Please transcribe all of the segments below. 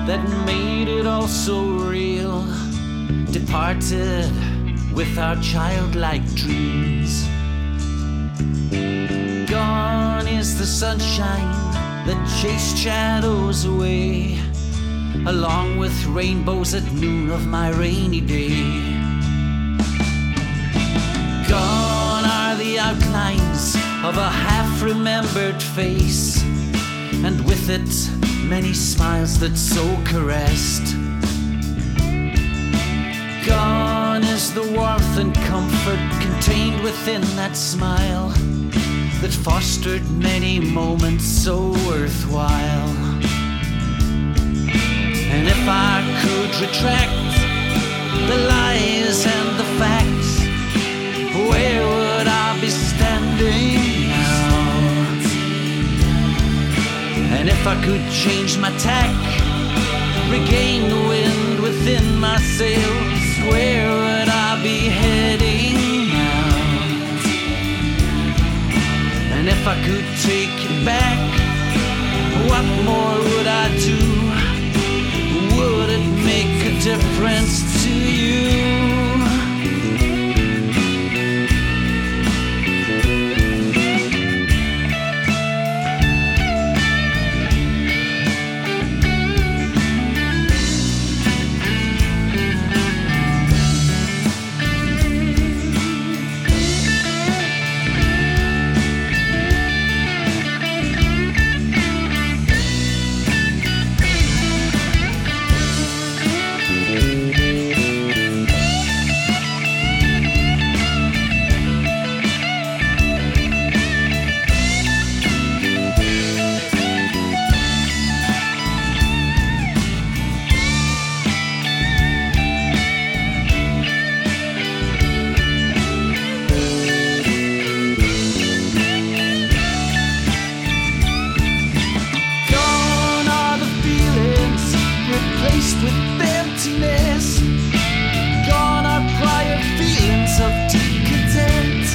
that made it all so real departed with our childlike dreams. Gone is the sunshine that chased shadows away, along with rainbows at noon of my rainy day. Gone are the outlines of a half-remembered face, and with it many smiles that so caressed. Gone is the warmth and comfort contained within that smile that fostered many moments so worthwhile. And if I could retract the lies and the facts, where would I be standing now? And if I could change my tack, regain the wind within my sails, where would I be heading now? And if I could take it back, what more would I do? Would it make a difference to you? With emptiness, gone are prior feelings of deep content,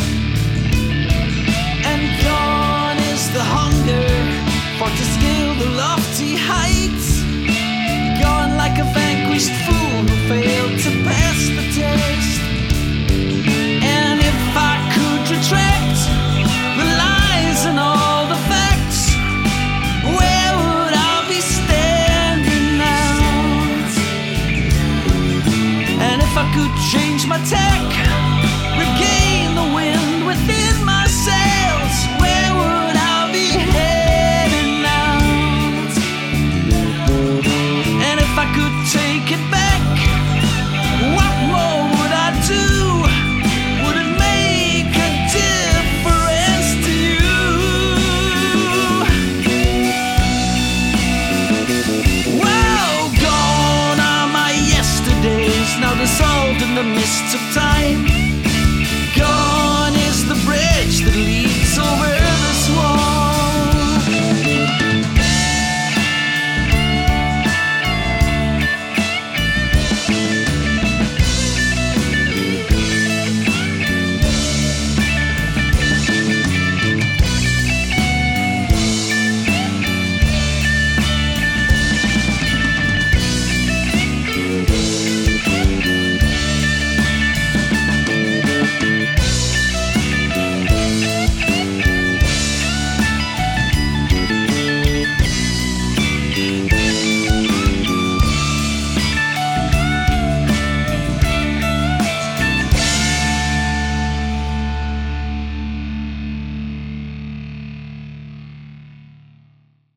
and gone is the hunger for to scale the lofty heights. Gone like a vanquished fool who failed to pass the test. And if I could retract the lies and all the facts, where would I be standing now? And if I could change my tack, regain the wind within my sails, where would I be heading now? And if I could take it back, what more would I do? Would it make a difference to you? Well, gone are my yesterdays, now dissolved in the mists of time. Gone